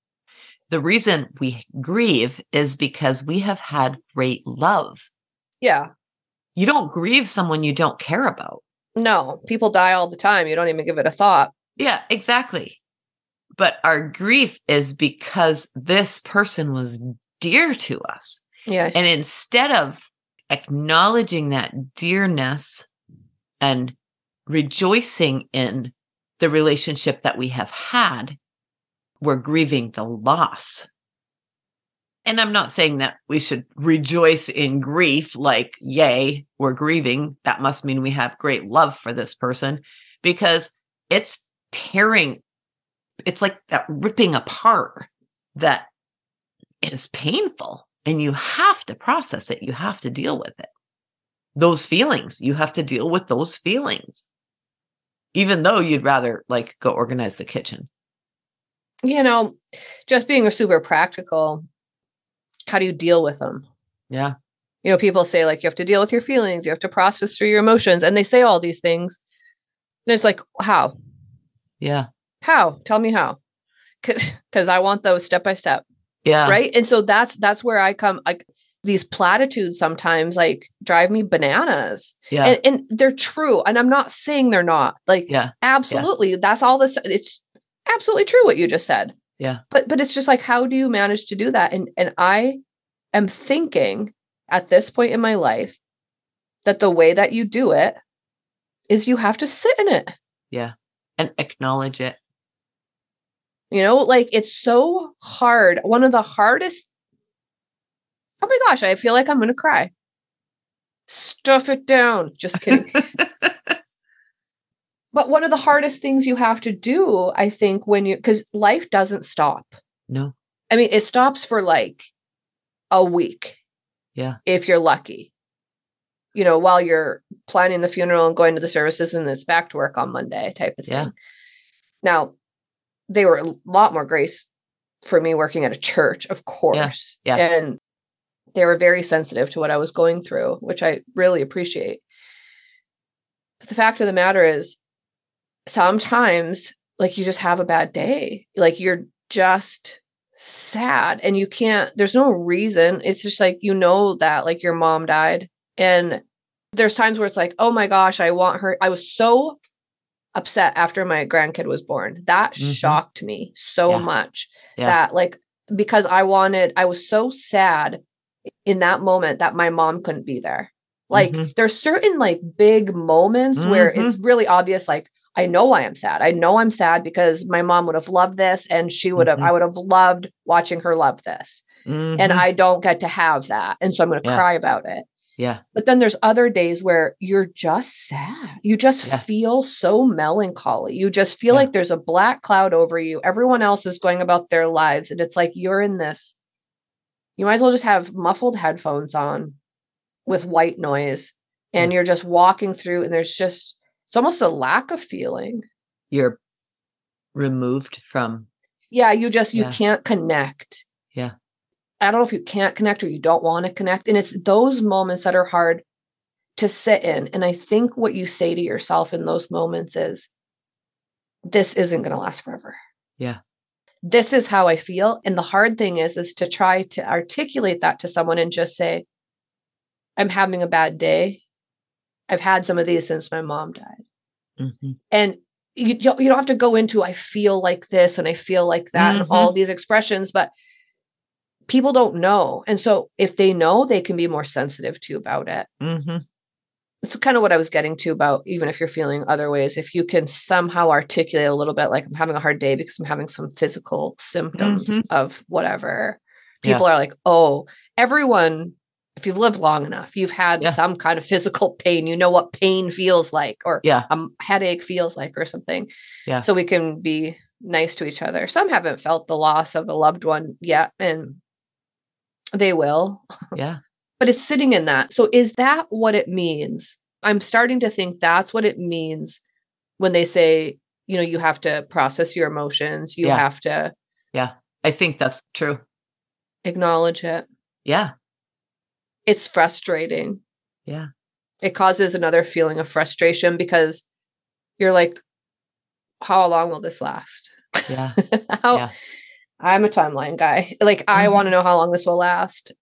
The reason we grieve is because we have had great love. Yeah. You don't grieve someone you don't care about. No, people die all the time. You don't even give it a thought. Yeah, exactly. But our grief is because this person was dear to us. Yeah. And instead of acknowledging that dearness and rejoicing in the relationship that we have had, we're grieving the loss. And I'm not saying that we should rejoice in grief, like, yay, we're grieving. That must mean we have great love for this person, because it's tearing. It's like that ripping apart that is painful, and you have to process it. You have to deal with it. Those feelings, you have to deal with those feelings, even though you'd rather like go organize the kitchen. You know, just being a super practical, how do you deal with them? Yeah. You know, people say like, you have to deal with your feelings. You have to process through your emotions. And they say all these things. And it's like, how? Yeah. How? Tell me how. Because I want those step by step. Yeah. Right. And so that's where I come, like, these platitudes sometimes like drive me bananas. Yeah. And they're true. And I'm not saying they're not. Like, absolutely. That's all this. It's absolutely true what you just said. Yeah. But it's just like, how do you manage to do that? And I am thinking at this point in my life that the way that you do it is you have to sit in it. Yeah. And acknowledge it. You know, like, it's so hard. One of the hardest. Oh my gosh, I feel like I'm going to cry. Stuff it down. Just kidding. But one of the hardest things you have to do, I think, because life doesn't stop. No. I mean, it stops for like a week. Yeah. If you're lucky. You know, while you're planning the funeral and going to the services, and it's back to work on Monday type of thing. Yeah. Now, they were a lot more grace for me working at a church, of course. Yeah. And they were very sensitive to what I was going through, which I really appreciate. But the fact of the matter is, sometimes, like, you just have a bad day. Like, you're just sad and you can't, there's no reason. It's just like, you know, that like your mom died. And there's times where it's like, oh my gosh, I want her. I was so upset after my grandkid was born. That shocked me so much that, like, because I was so sad in that moment that my mom couldn't be there. Like, there's certain like big moments where it's really obvious. Like, I know why I'm sad. I know I'm sad because my mom would have loved this, and I would have loved watching her love this. And I don't get to have that. And so I'm going to cry about it. Yeah. But then there's other days where you're just sad. You just feel so melancholy. You just feel like there's a black cloud over you. Everyone else is going about their lives. And it's like, you're in this. You might as well just have muffled headphones on with white noise. And you're just walking through, and there's just, it's almost a lack of feeling. You're removed from. Yeah. You can't connect. Yeah. I don't know if you can't connect or you don't want to connect. And it's those moments that are hard to sit in. And I think what you say to yourself in those moments is, this isn't going to last forever. Yeah. This is how I feel. And the hard thing is to try to articulate that to someone and just say, I'm having a bad day. I've had some of these since my mom died. Mm-hmm. And you don't have to go into, I feel like this and I feel like that and all these expressions, but people don't know. And so if they know, they can be more sensitive to you about it. It's kind of what I was getting to about, even if you're feeling other ways, if you can somehow articulate a little bit, like, I'm having a hard day because I'm having some physical symptoms of whatever. People are like, oh, everyone, if you've lived long enough, you've had some kind of physical pain, you know what pain feels like, or a headache feels like, or something. Yeah. So we can be nice to each other. Some haven't felt the loss of a loved one yet, and they will. Yeah. But it's sitting in that. So is that what it means? I'm starting to think that's what it means when they say, you know, you have to process your emotions. You have to. Yeah. I think that's true. Acknowledge it. Yeah. It's frustrating. Yeah. It causes another feeling of frustration because you're like, how long will this last? Yeah. I'm a timeline guy. Like, I want to know how long this will last.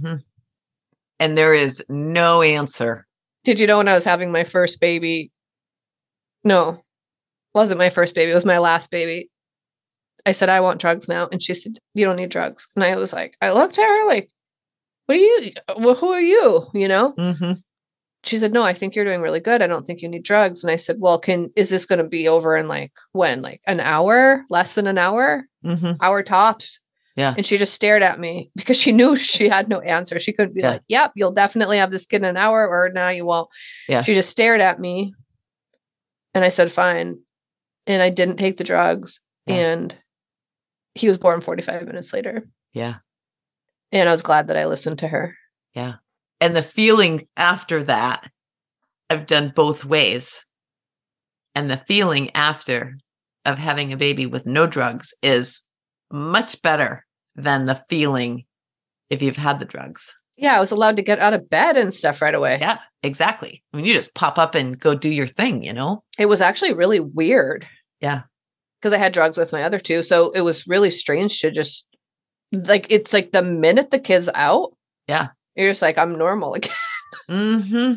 And there is no answer. Did you know when I was having my first baby? No, wasn't my first baby. It was my last baby. I said, I want drugs now. And she said, you don't need drugs. And I was like, I looked at her like, what are you? Well, who are you? You know? She said, no, I think you're doing really good. I don't think you need drugs. And I said, well, is this going to be over in like when? Like an hour? Less than an hour? Hour tops? Yeah. And she just stared at me because she knew she had no answer. She couldn't be like, yep, you'll definitely have this kid in an hour, or now you won't. Yeah. She just stared at me. And I said, fine. And I didn't take the drugs. And he was born 45 minutes later. Yeah. And I was glad that I listened to her. Yeah. And the feeling after that, I've done both ways. And the feeling after of having a baby with no drugs is much better than the feeling if you've had the drugs. Yeah, I was allowed to get out of bed and stuff right away. Yeah, exactly. I mean, you just pop up and go do your thing, you know? It was actually really weird. Yeah. Because I had drugs with my other two. So it was really strange to just, like, it's like the minute the kid's out. Yeah. You're just like, I'm normal again.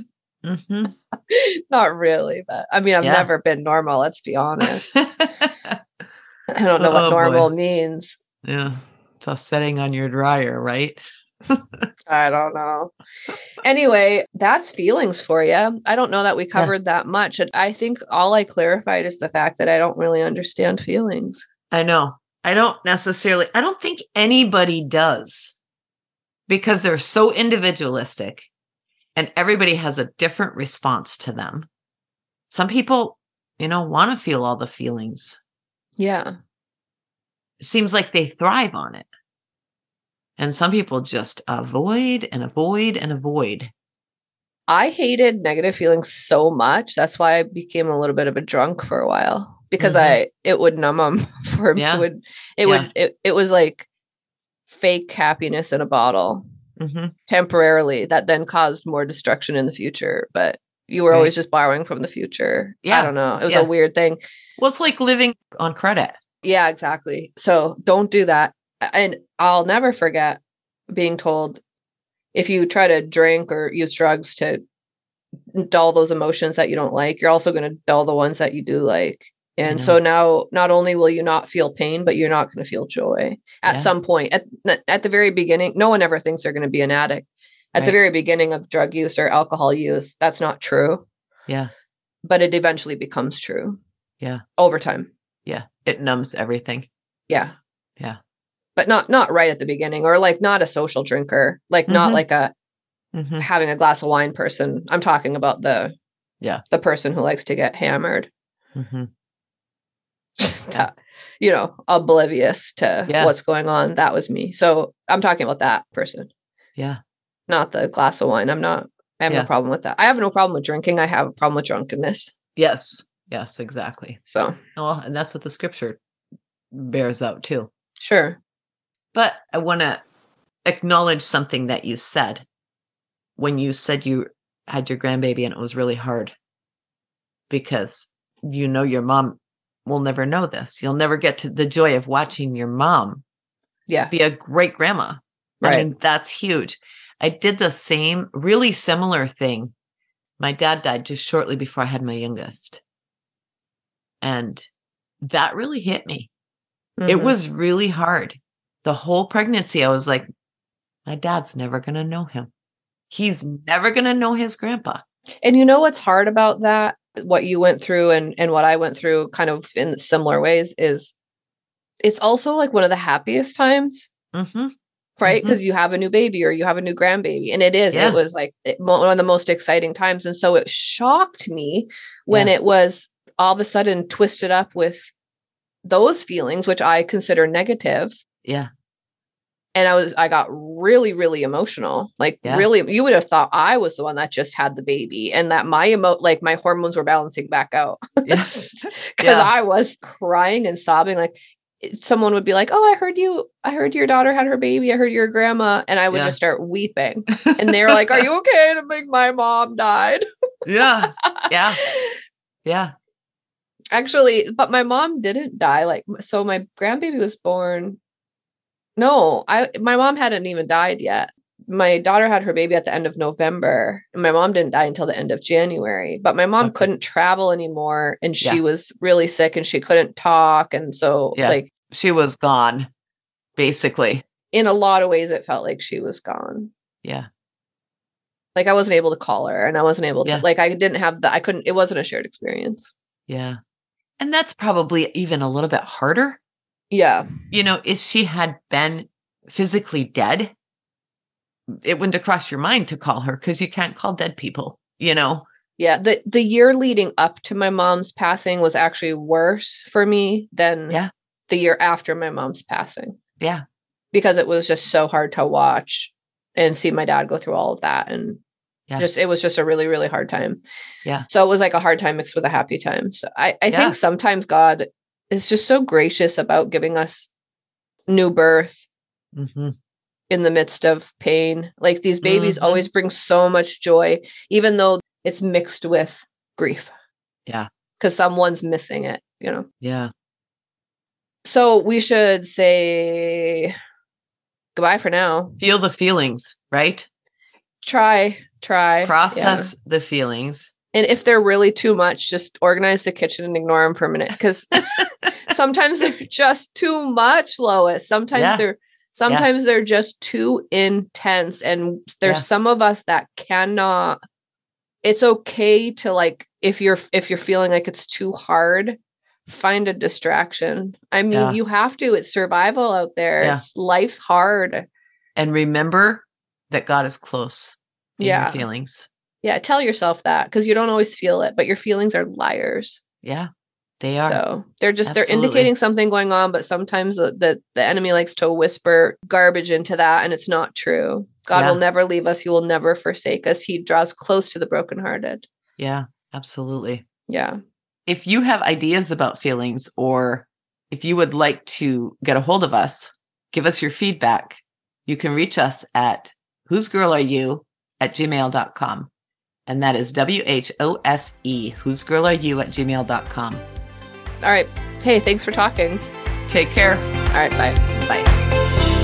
Not really, but I mean, I've never been normal, let's be honest. I don't know what normal means. Yeah. It's a setting on your dryer, right? I don't know. Anyway, that's feelings for you. I don't know that we covered that much. I think all I clarified is the fact that I don't really understand feelings. I know. I don't think anybody does, because they're so individualistic and everybody has a different response to them. Some people, you know, want to feel all the feelings. Yeah. It seems like they thrive on it. And some people just avoid and avoid and avoid. I hated negative feelings so much. That's why I became a little bit of a drunk for a while, because it would numb them for me. It was like fake happiness in a bottle temporarily that then caused more destruction in the future. But you were always just borrowing from the future. Yeah. I don't know. It was a weird thing. Well, it's like living on credit. Yeah, exactly. So don't do that. And I'll never forget being told, if you try to drink or use drugs to dull those emotions that you don't like, you're also going to dull the ones that you do like. And so now not only will you not feel pain, but you're not going to feel joy at some point. At the very beginning, no one ever thinks they're going to be an addict. At the very beginning of drug use or alcohol use, that's not true. Yeah. But it eventually becomes true. Yeah. Over time. Yeah. It numbs everything. Yeah. Yeah. But not right at the beginning, or like not a social drinker, like not like a having a glass of wine person. I'm talking about the person who likes to get hammered. You know, oblivious to what's going on. That was me. So I'm talking about that person. Yeah. Not the glass of wine. I have no problem with that. I have no problem with drinking. I have a problem with drunkenness. Yes. Yes, exactly. So, well, and that's what the scripture bears out too. Sure. But I want to acknowledge something that you said when you said you had your grandbaby and it was really hard because your mom will never know this. You'll never get to the joy of watching your mom be a great grandma. Right. I mean, that's huge. I did the same, really similar thing. My dad died just shortly before I had my youngest. And that really hit me. Mm-hmm. It was really hard. The whole pregnancy, I was like, my dad's never going to know him. He's never going to know his grandpa. And you know what's hard about that? What you went through and what I went through kind of in similar ways is it's also like one of the happiest times. Mm-hmm. Right? Because you have a new baby or you have a new grandbaby. And it was like one of the most exciting times. And so it shocked me when it was all of a sudden twisted up with those feelings, which I consider negative. Yeah. And I got really, really emotional. Like really, you would have thought I was the one that just had the baby and that my hormones were balancing back out. Yes. Because I was crying and sobbing. Like someone would be like, "Oh, I heard your daughter had her baby. I heard your grandma." And I would just start weeping. And they're like, "Are you okay?" And I'm like, "My mom died." Yeah. Yeah. Yeah. Actually, but my mom didn't die. Like, so my grandbaby was born. No, my mom hadn't even died yet. My daughter had her baby at the end of November, and my mom didn't die until the end of January. But my mom couldn't travel anymore, and she was really sick, and she couldn't talk, and so like she was gone, basically. In a lot of ways, it felt like she was gone. Yeah, like I wasn't able to call her, and I wasn't able to like I didn't have I couldn't. It wasn't a shared experience. Yeah, and that's probably even a little bit harder. Yeah, if she had been physically dead, it wouldn't have crossed your mind to call her because you can't call dead people, Yeah. The year leading up to my mom's passing was actually worse for me than the year after my mom's passing. Yeah. Because it was just so hard to watch and see my dad go through all of that. And it was just a really, really hard time. Yeah. So it was like a hard time mixed with a happy time. So I think sometimes God is just so gracious about giving us new birth. Mm-hmm. In the midst of pain. Like these babies always bring so much joy, even though it's mixed with grief. Yeah. Because someone's missing it, Yeah. So we should say goodbye for now. Feel the feelings, right? Try. Process the feelings. And if they're really too much, just organize the kitchen and ignore them for a minute. Because sometimes it's just too much, Lois. Sometimes they're just too intense. And there's some of us that cannot. It's okay to like, if you're feeling like it's too hard, find a distraction. I mean, you have to. It's survival out there. Life's hard. And remember that God is close in your feelings. Yeah, tell yourself that because you don't always feel it, but your feelings are liars. Yeah, they are. So they're indicating something going on, but sometimes the enemy likes to whisper garbage into that, and it's not true. God will never leave us. He will never forsake us. He draws close to the brokenhearted. Yeah, absolutely. Yeah. If you have ideas about feelings, or if you would like to get a hold of us, give us your feedback. You can reach us at whosegirlareyou@gmail.com. And that is WHOSE, whosegirlareyou@gmail.com. All right. Hey, thanks for talking. Take care. All right. Bye. Bye.